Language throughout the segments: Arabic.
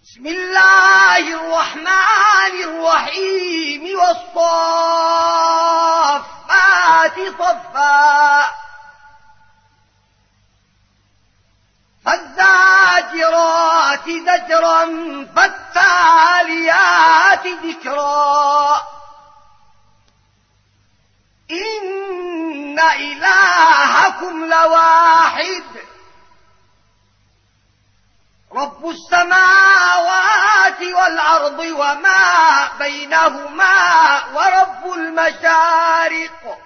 بسم الله الرحمن الرحيم والصافات صفا فالزاجرات زجرا فالتاليات ذكرا إن إلهكم لواحد رب السماوات والأرض وما بينهما ورب المشارق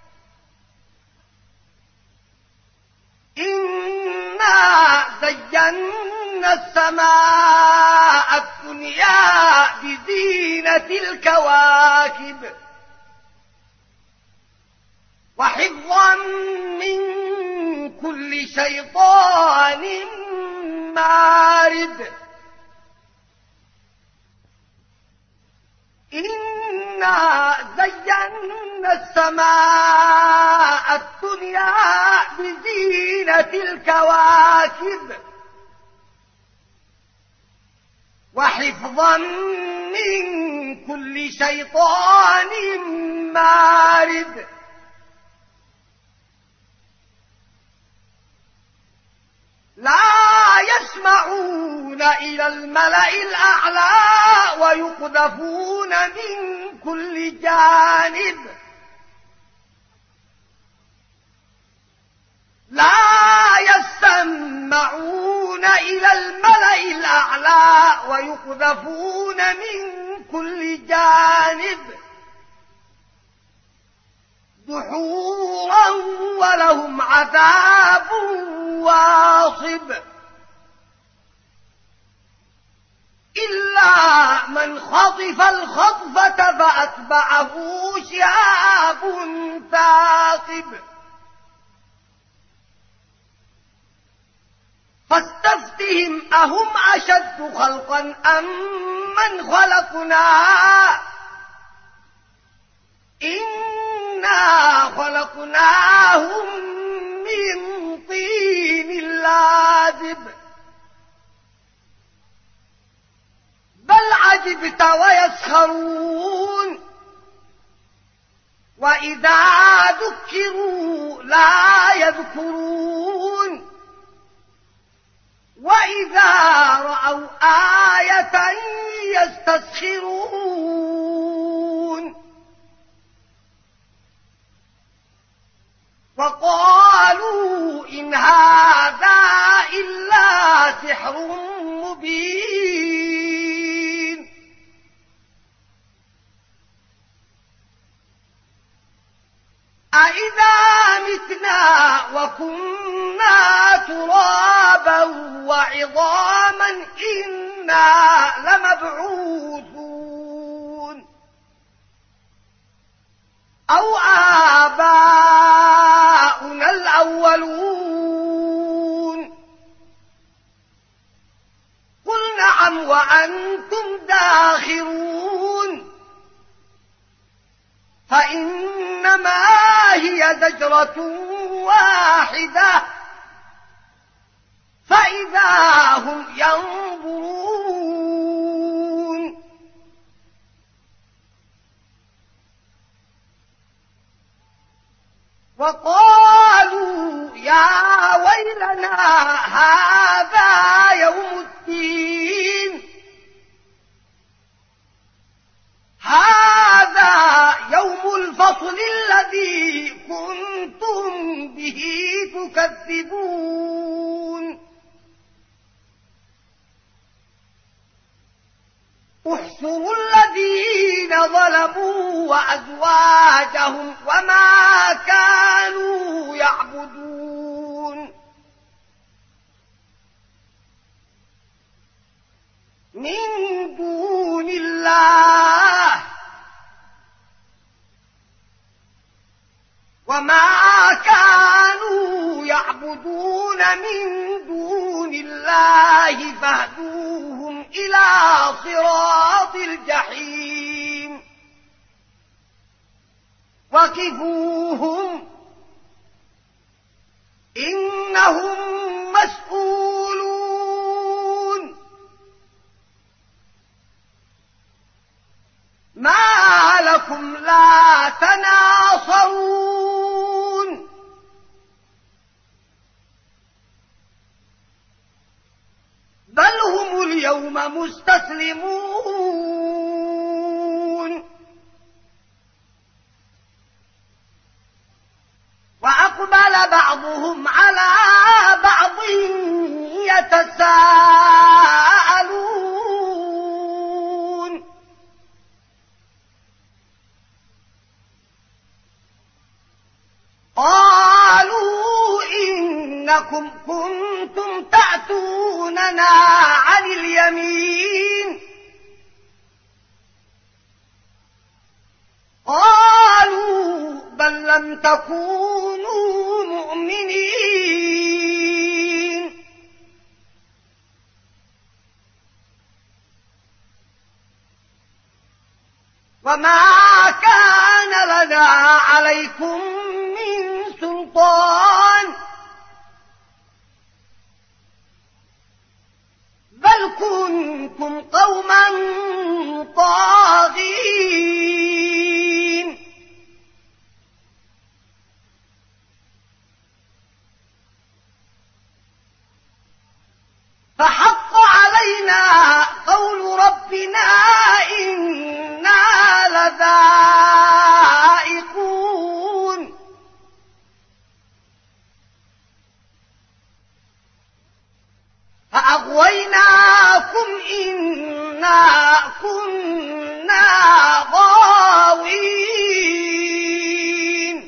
إنا زينا السماء الدنيا بزينة الكواكب وحفظا من كل شيطان مارد إنا زينا السماء الدنيا بزينة الكواكب وحفظا من كل شيطان مارد لا يسمعون إلى الملأ الأعلى ويقذفون من كل جانب لا يسمعون إلى الملأ الأعلى ويقذفون من كل جانب دحورا ولهم عذاب واصب إلا من خطف الخطفة فأتبعه شهاب ثاقب فاستفتهم أهم أشد خلقا أم من خلقنا إنا خلقناهم من طين لازب بل عجبت ويسخرون وإذا ذكروا لا يذكرون وإذا رأوا آية يستسخرون وقالوا إن هذا إلا سحر مبين أإذا متنا وكنا ترابا وعظاما إنا لمبعوثون أو آباؤنا الأولون قل نعم وأنتم داخرون فإنما هي زجرة واحدة فإذا هم ينظرون وقالوا يا ويلنا هذا يوم الدين هذا يوم الفصل الذي كنتم به تكذبون احشروا الذين ظلموا وأزواجهم وما كانوا يعبدون من دون الله وما كانوا يعبدون من دون الله فاهدوهم إلى صراط الجحيم وقفوهم إنهم مسؤولون اليوم مستسلمون وأقبل بعضهم على بعض يتساءلون قالوا إنكم كنتم تأتوننا عن اليمين قالوا بل لم تكونوا مؤمنين وما كان لنا عليكم من سلطان بل كنتم قوما طاغين فحق علينا قول ربنا إنا لذائقون فأغويناكم إنا كنا غاوين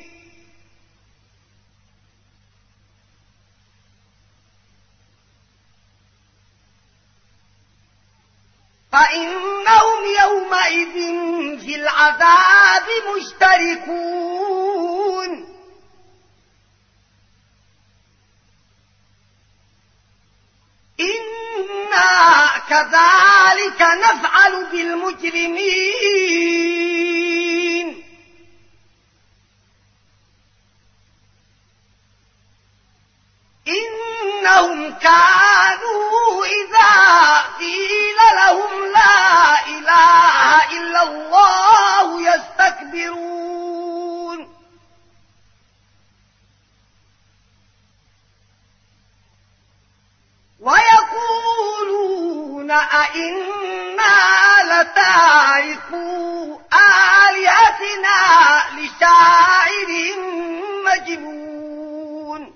فإنهم يومئذ في العذاب مشتركون إنا كذلك نفعل بالمجرمين إنهم كانوا إذا قيل لهم لا إله إلا الله يستكبرون ويقولون أئنا لتاركو آلهتنا لشاعر مجنون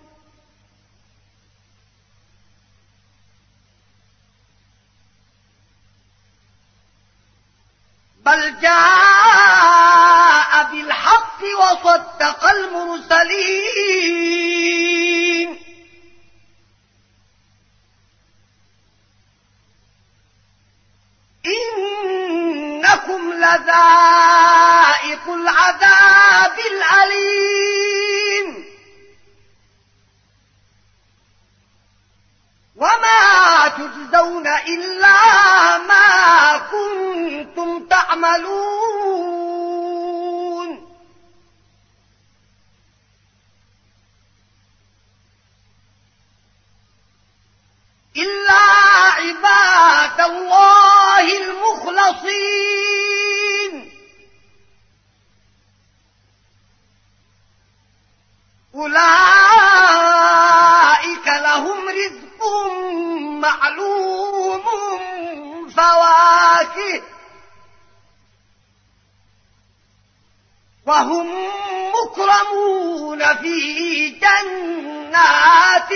بل جاء بالحق وصدق المرسلين إنكم لذائق العذاب الأليم وما تجزون إلا ما كنتم تعملون إلا عباد الله المخلصين أولئك لهم رزق معلوم فواكه وهم مكرمون في جنات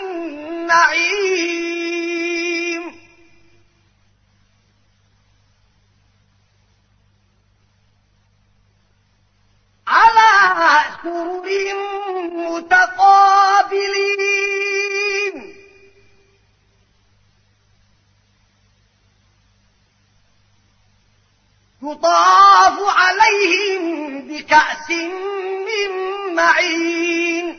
النعيم على سرر متقابلين يطاف عليهم بكأس من معين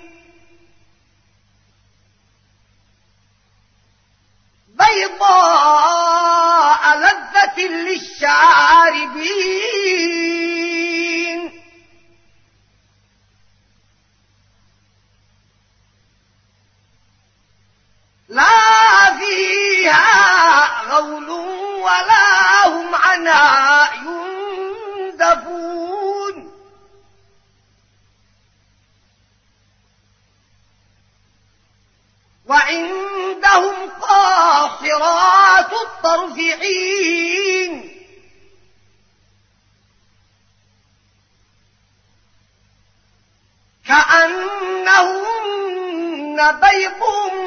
بيضاء لذة للشاربين لا فيها غول ولا هم عنها ينزفون طرف عين كأنهن بيض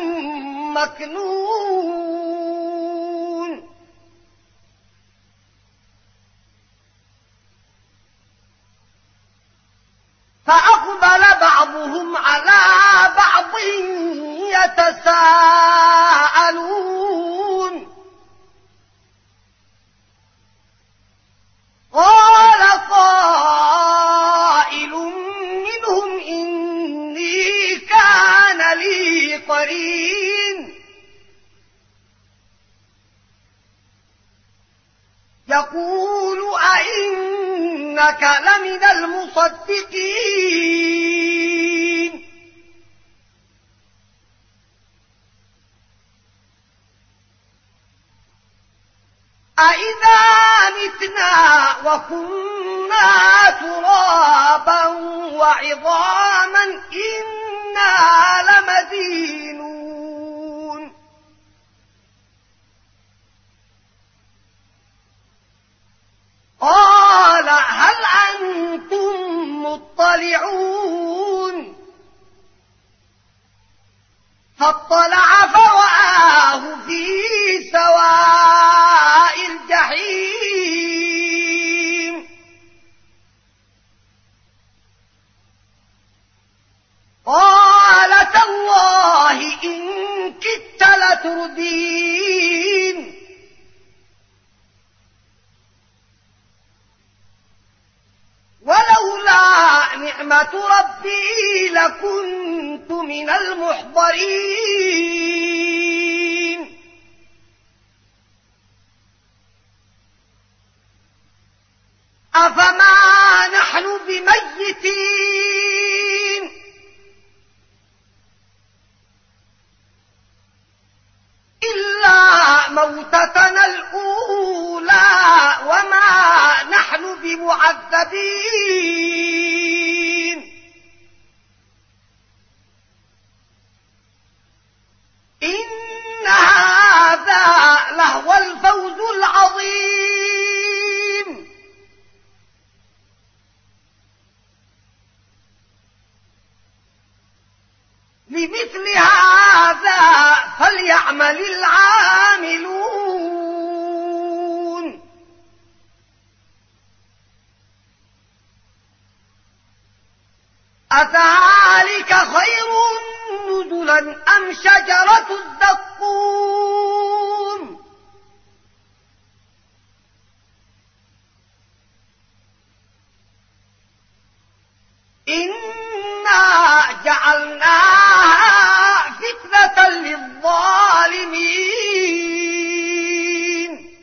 مكنون فأقبل بعضهم على بعض يتساءلون قال قائل منهم إني كان لي قرين يقول أئنك لمن المصدقين أئذا متنا وكنا ترابا وعظاما إنا لمدينون قال هل أنتم مطلعون فاطلع فرآه في سواء الجحيم قال تالله إن كدت لتردين ولولا نعمة ربي لكنت من المحضرين أفما نحن بميتين إلا موتتنا الأولى وما نحن بمعذبين إن هذا لهو الفوز العظيم لمثل هذا فليعمل العاملون أذلك خير نزلا أم شجرة الزقوم إنا جعلناها فتنة للظالمين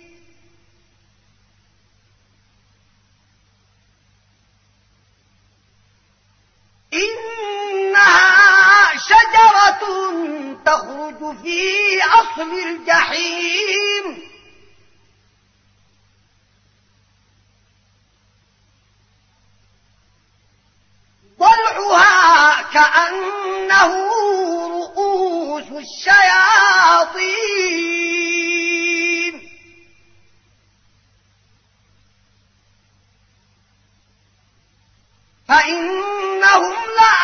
إنها شجرة تخرج في أصل الجحيم ضلعها كأنه رؤوس الشياطين فإنهم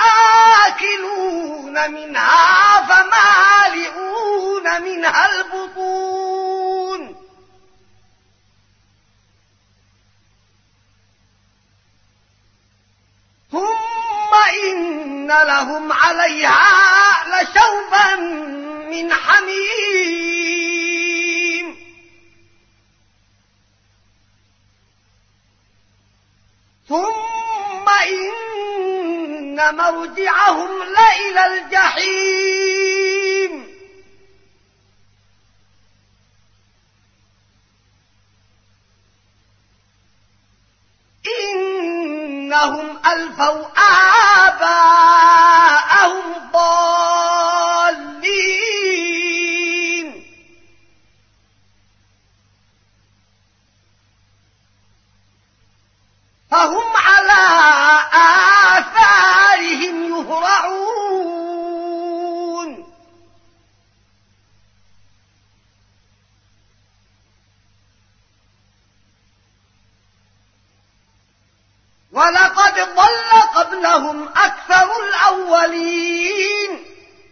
لآكلون منها فمالئون منها البطون ثم إن لهم عليها لشوبا من حميم ثم إن مرجعهم لإلى الجحيم إنهم ألفوا آباءهم ضالين فهم على آثارهم يهرعون ولقد ضل قبلهم أكثر الأولين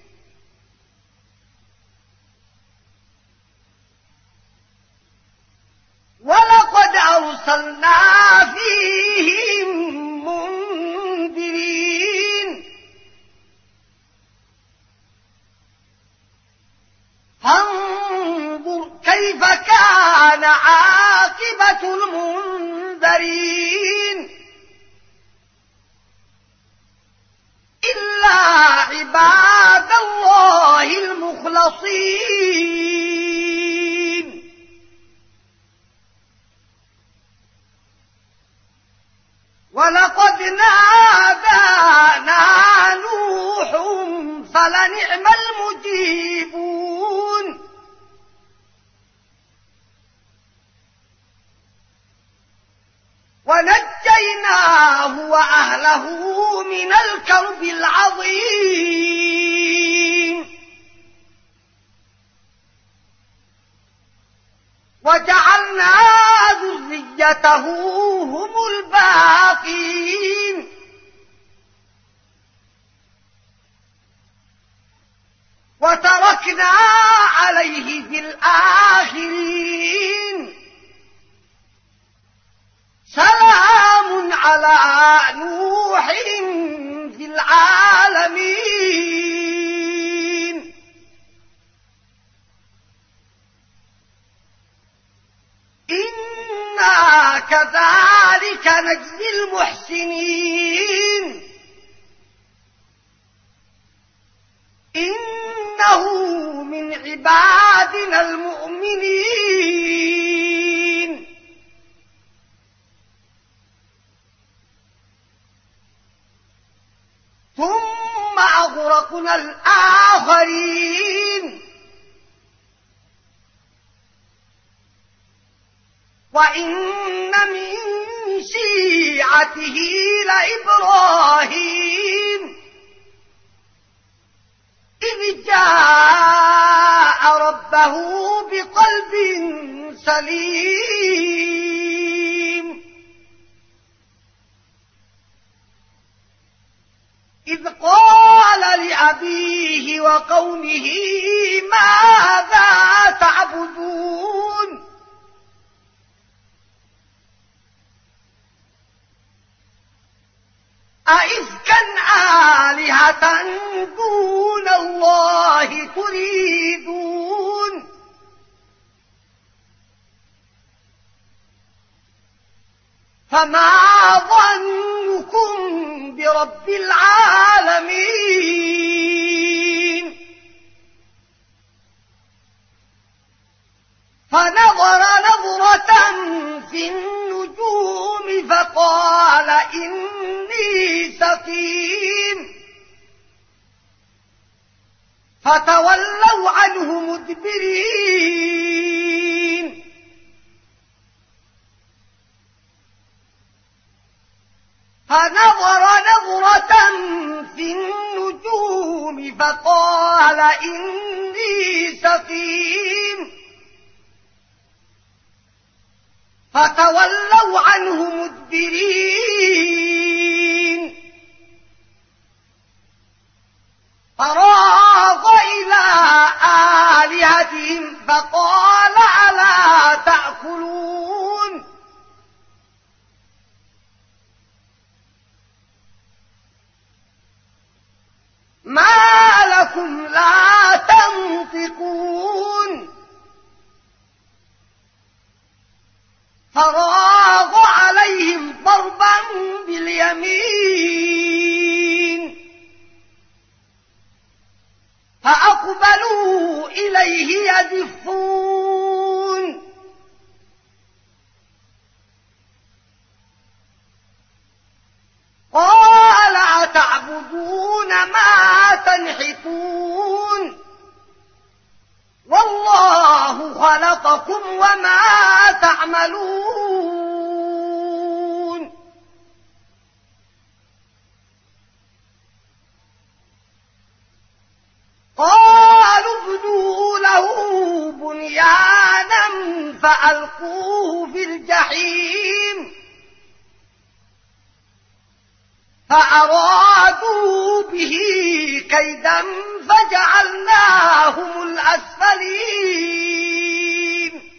ولقد أرسلنا فيهم منذرين فانظر كيف كان عاقبة المنذرين إلا عباد الله المخلصين ولقد نادانا نوح فلنعم المجيبون ونجيناه وأهله من الكرب العظيم وجعلنا ذريته هم الباقين وتركنا عليه في الآخرين سلام على نوح في العالمين إنا كذلك نجزي المحسنين إنه من عبادنا المؤمنين ثم أغرقنا الآخرين وإن من شيعته لإبراهيم إذ جاء ربه بقلب سليم إذ قال لأبيه وقومه ماذا تعبدون أئفكا آلهة دون الله تريدون فما ظنكم برب العالمين فنظر نظرة في النجوم فقال إني سقيم فتولوا عنه مدبرين فنظر نظرة في النجوم فقال إني سقيم فتولوا عنه مدبرين فراغ إلى آلهتهم فقال ألا تأكلون ما لكم لا تنطقون فراغ عليهم ضربا باليمين فأقبلوا إليه يزفون قال أتعبدون ما تنحتون والله خلقكم وما تعملون قالوا ابنوا له بنيانا فألقوه في الجحيم فأرادوا به كيدا فجعلناهم الأسفلين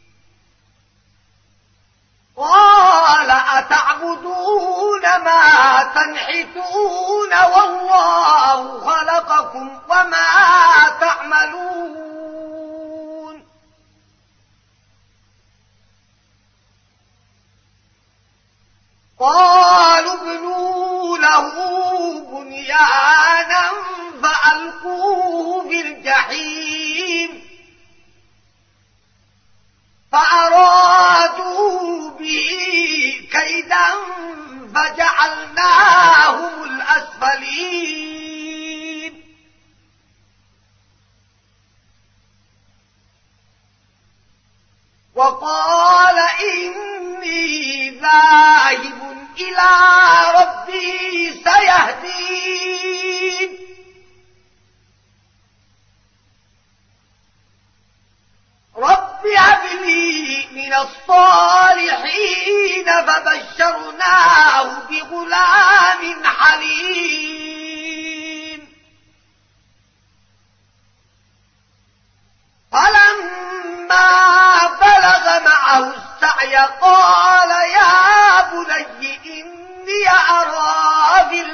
قال أتعبدون ما تنحتون والله خلقكم وما تعملون قالوا ابنوا له بنيانا فألقوه في الجحيم فأرادوا به كيدا فجعلناهم الأسفلين وقال إني ذاهب إلى ربي سيهدين رب هب لي من الصالحين فبشرناه بغلام حليم فلما بلغ معه السعي قال يا بني إني أرى في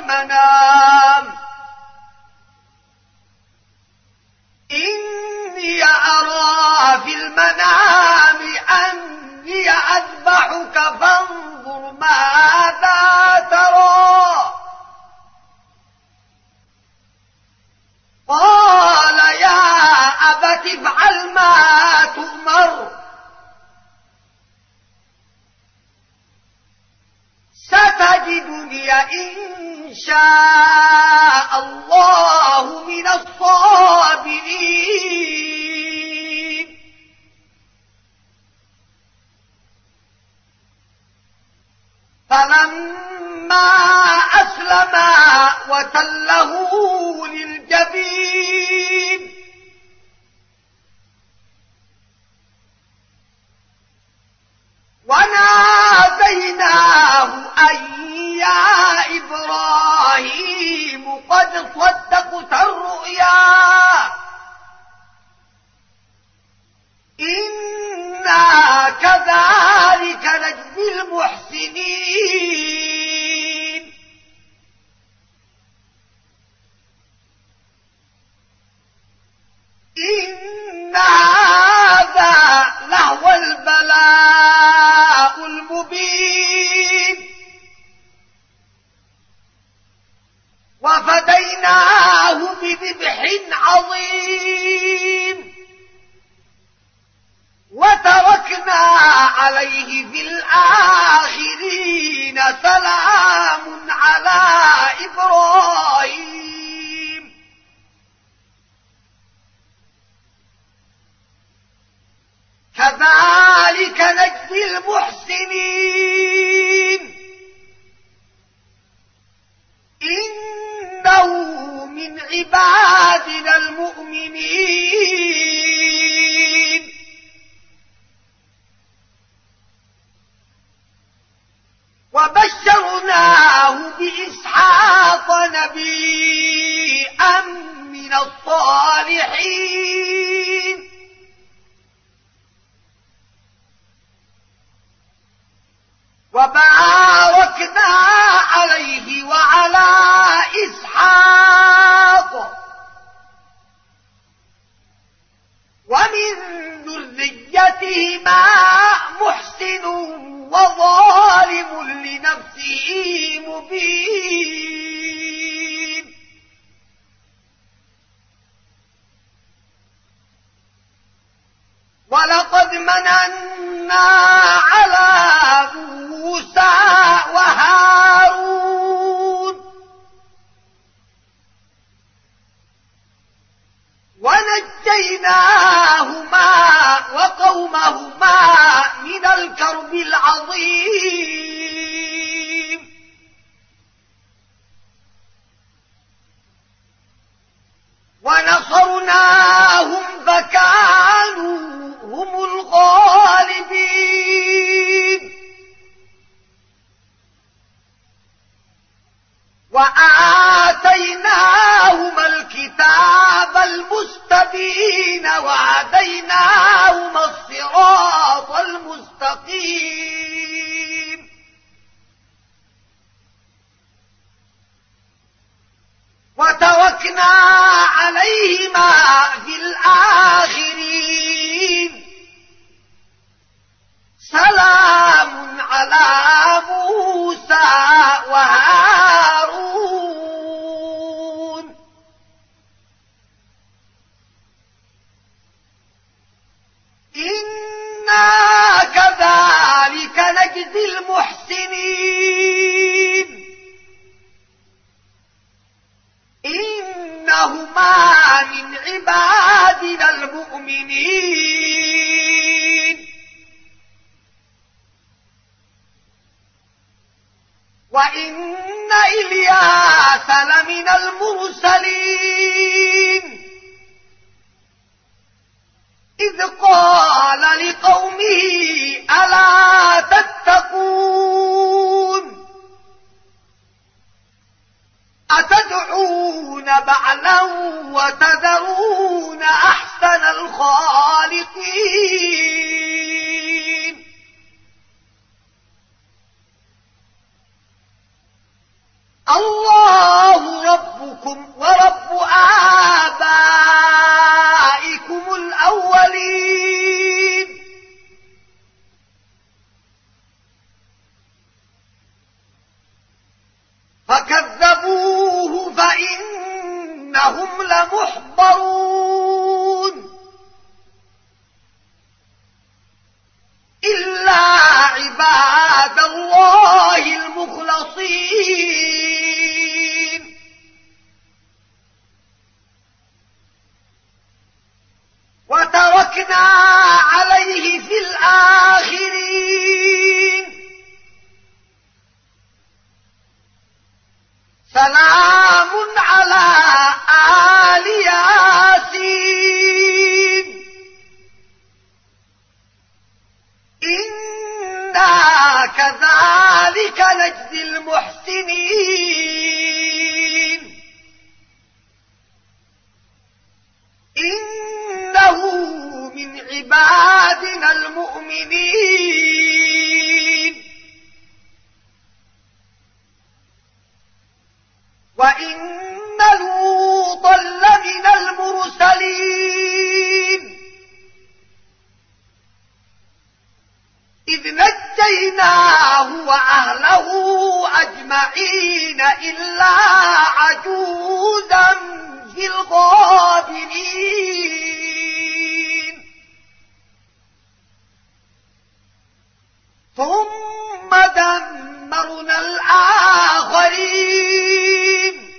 المنام أني أذبحك فانظر ماذا ترى قال يا أبت افعل ما تؤمر ستجدني إن شاء الله من الصابرين فلما أسلما وتله للجبين وناديناه أن يا إبراهيم قد صدقت الرؤيا إنا كذلك نجزي المحسنين إن هذا لهو البلاء المبين وفديناه بذبح عظيم وتركنا عليه في الآخرين سلام على إبراهيم كذلك نجزي المحسنين إنه من عبادنا المؤمنين وبشرناه بإسحاق نبيا من الصالحين وباركنا عليه وعلى إسحاق ومن ذريتهما محسن وظالم لنفسه مبين ولقد مننا على موسى وهارون ونجيناهما وقومهما من الكرب العظيم ونصرناهم فكانوا هم الغالبين مستقيم وتركنا عليهما في الآخرين سلام على موسى وهارون إنا كذلك نجزي المحسنين إنهما من عبادنا المؤمنين وإن إلياس لمن المرسلين إذ قال لقومه ألا تتقون أتدعون بعلا وتذرون أحسن الخالقين الله ربكم ورب آبائكم الأولين فكذبوه فإنهم لمحضرون إلا عباد الله المخلصين وتركنا عليه في الآخرين سلام على آل ياسين إنا كذلك نجزي المحسنين إنه من عبادنا المؤمنين وإن لوطا لمن المرسلين إذ نجيناه وأهله أجمعين إلا عجوزا في الغابرين ثم دمرنا الآخرين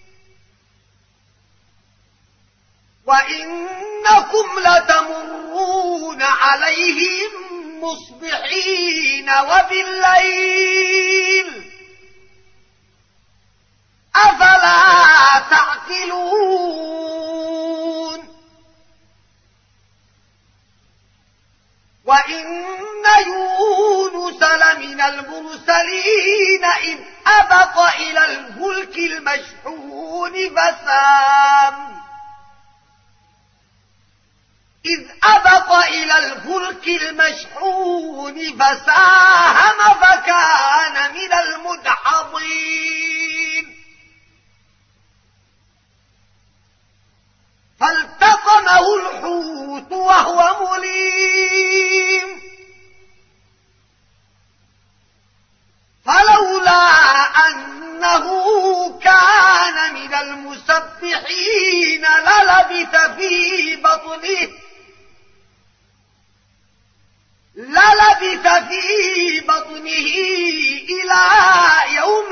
وإنكم لتمرون عليهم مصبحين وبالليل أفلا تعقلون وإن يونس لمن المرسلين إذ أبق إلى الفلك المشحون فساهم فكان من المدحضين فالتقمه الحوت وهو مليم فلولا أنه كان من المسبحين للبث في بطنه إلى يوم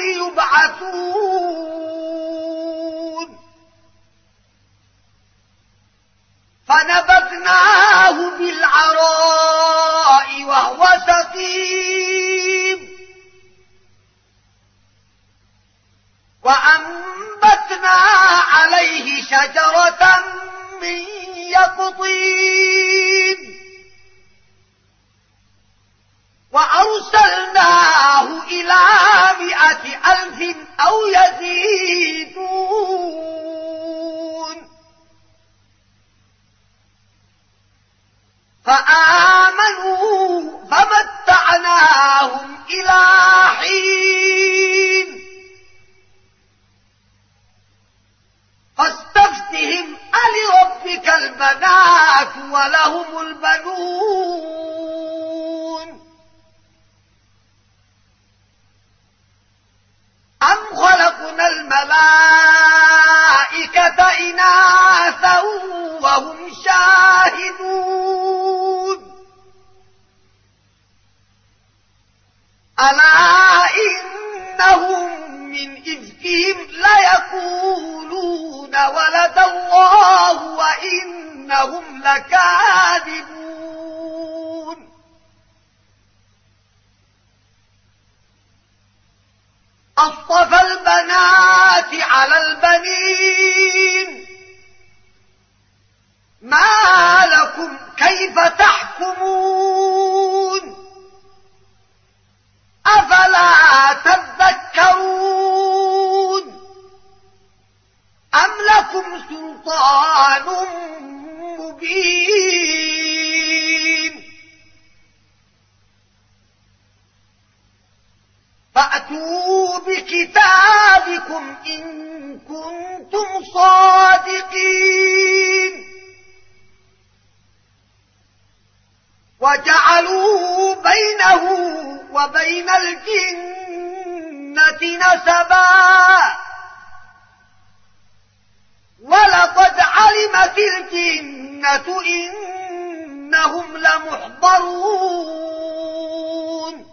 يبعثون فنبذناه بالعراء وهو سقيم وأنبتنا عليه شجرة من يقطين وأرسلناه إلى 100,000 أو يزيدون فآمنوا فمتعنا الملائكة إناثا وهم شاهدون ألا إنهم من إفكهم ليقولون ولد الله وإنهم لكاذبون أصطفى البنات على البنين ما لكم كيف تحكمون أفلا تذكرون أم لكم سلطان مبين فأتوا بكتابكم إن كنتم صادقين وجعلوا بينه وبين الجنة نسبا ولقد علمت الجنة إنهم لمحضرون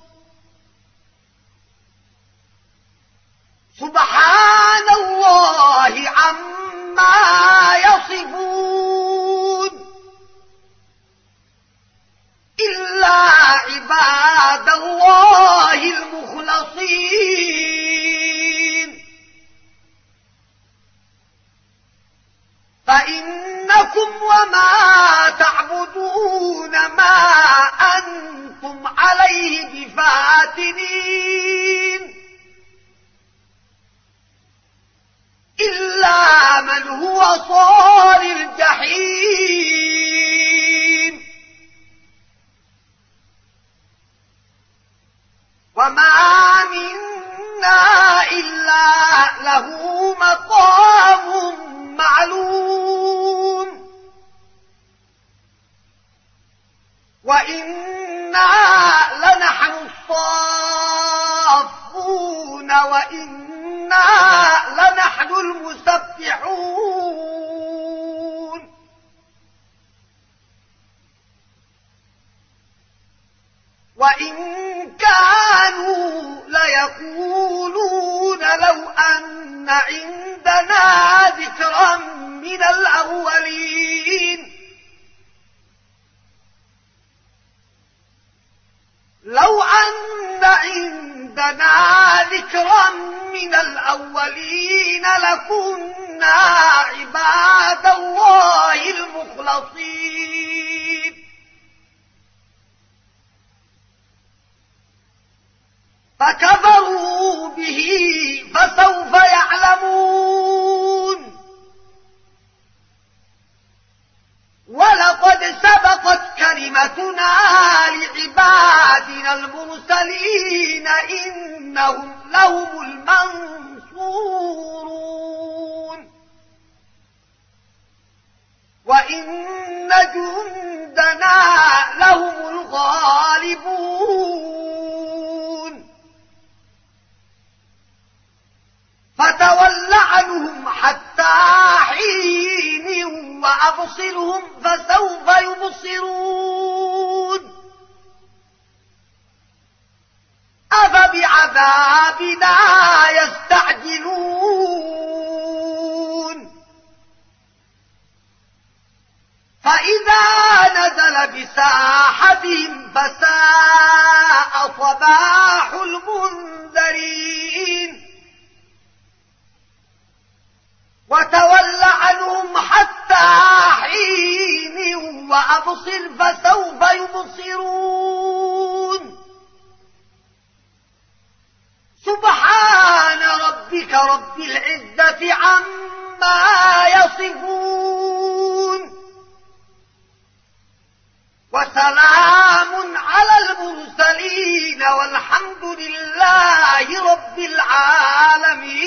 سبحان الله عما يصفون إلا عباد الله المخلصين فإنكم وما تعبدون ما أنتم عليه بفاتنين إلا من هو صال الجحيم وما منا إلا له مقام معلوم وإنا لنحن الصافون وإنا لنحن المسبحون وإن كانوا ليقولون لو أن عندنا ذكرا من الأولين لو أن عندنا ذكرا من الأولين لكنا عباد الله المخلصين فكفروا به فسوف يعلمون ولقد سبقت كلمتنا لعبادنا المرسلين إنهم لهم المنصورون وإن جندنا لهم الغالبون فتول عنهم حتى حين وأبصرهم فسوف يبصرون أفبعذابنا يستعجلون فإذا نزل بساحتهم فساء صباح المنذرين وتول عنهم حتى حين وأبصر فسوف يبصرون سبحان ربك رب العزة عما يصفون وسلام على المرسلين والحمد لله رب العالمين